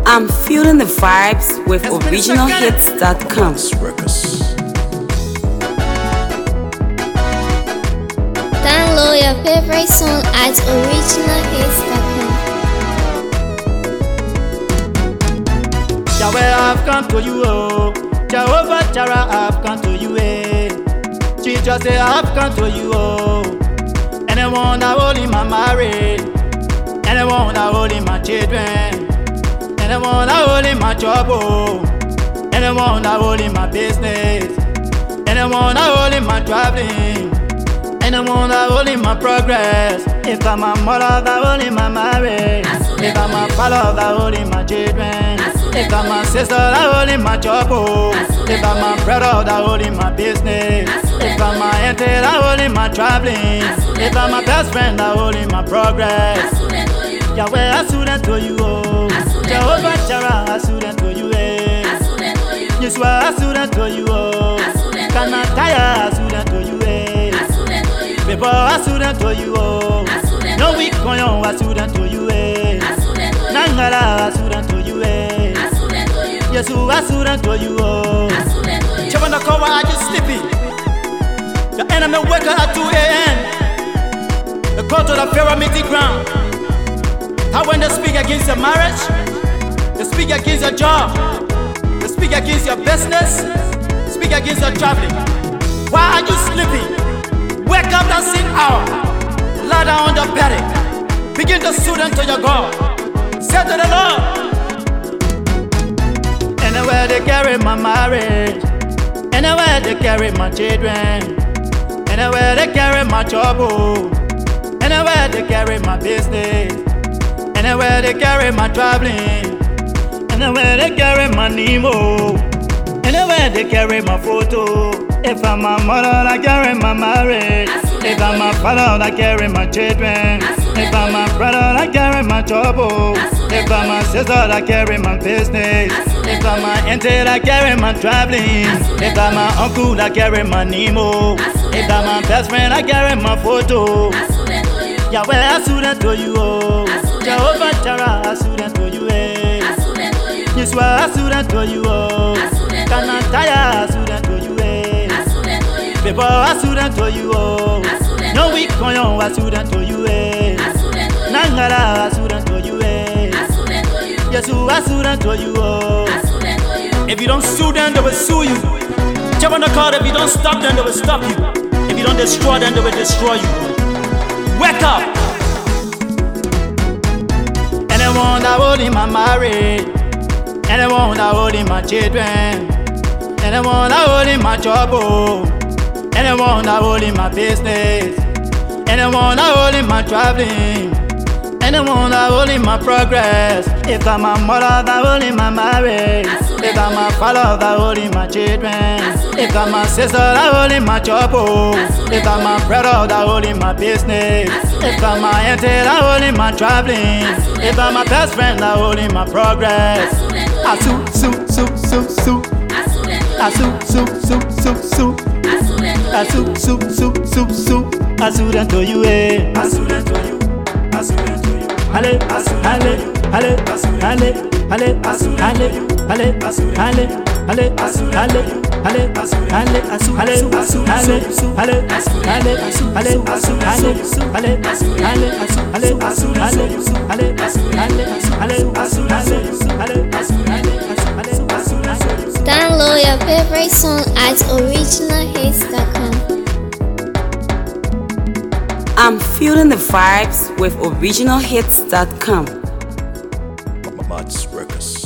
I'm feeling the vibes with originalhits.com. Download your favorite song at originalhits.com. Yahweh, I've come to you, oh. Jehovah Jireh, I've come to you, eh. Jesus, say, I've come to you, oh. Anyone that holding my marriage, anyone that holding my children, anyone that holding my job, oh. Anyone that holding my business, anyone that holding my traveling, anyone that holding my progress. If I'm a mother that holding my marriage, if I'm a father that holding my children, if I'm a sister that holding my job, oh. If I'm a brother that holding my business, if I'm a auntie that holding my traveling, if I'm a best friend that holding my progress. Yahweh, I student to you, oh. Jehovah Jireh, I student to you, eh. Yeshua, I student to you, oh. Kanataya, I student to you, eh. Before I student to you, oh. No weak koyon, I student to you, eh. Nangala, I student to you, eh. Yesu, I student to you, oh. Chabanda Kowa, are you sleeping? The enemy wake up at 2 a.m. They go to the pyramid ground. How when they speak against your marriage, they speak against your job, they speak against your business, speak against your traveling. Why are you sleeping? Wake up that sin hour, lie down on your bed, begin to student to your God. Say to the Lord, anywhere they carry my marriage, anywhere they carry my children, anywhere they carry my trouble, anywhere they carry my business, anywhere they carry my traveling, anywhere they carry my Nemo, anywhere they carry my photo. If I'm a mother, I carry my marriage. If I'm a father, I carry my children. If I'm a brother, I carry my trouble. If I'm a sister, I carry my business. If I'm a auntie, I carry my traveling. If I'm a uncle, I carry my Nemo. If I'm a best friend, I carry my photo. Yahweh, I student to you, oh. Jehovah Jireh, I student to you, eh. Yeshua, I student to you, oh. Kanataya, I student to you, eh. Before I student to you, oh. No weak koyon, I student to you, eh. Nangala, I student to you, eh. Yesu, I student to you, oh. If you don't sue them, they will sue you. Jump on the card, if you don't stop them, they will stop you. If you don't destroy them, they will destroy you. Wake up! Anyone that holding my marriage, anyone that holding my children, anyone that holding my trouble, anyone that holding my business, anyone that holding my traveling, anyone that holding my progress. If I'm a mother that holding my marriage, if I'm a father that holding my children, if I'm a sister that holding my trouble, if I'm a brother that holding my business, if I'm a auntie that holding my traveling, if I'm a best friend that holding my progress. I sue. I student to you, eh. I student to you. Ale, ale, ale, ale, ale, ale, ale, ale, ale, Download your favorite song at originalhits.com. I'm feeling the vibes with originalhits.com. Mods Records.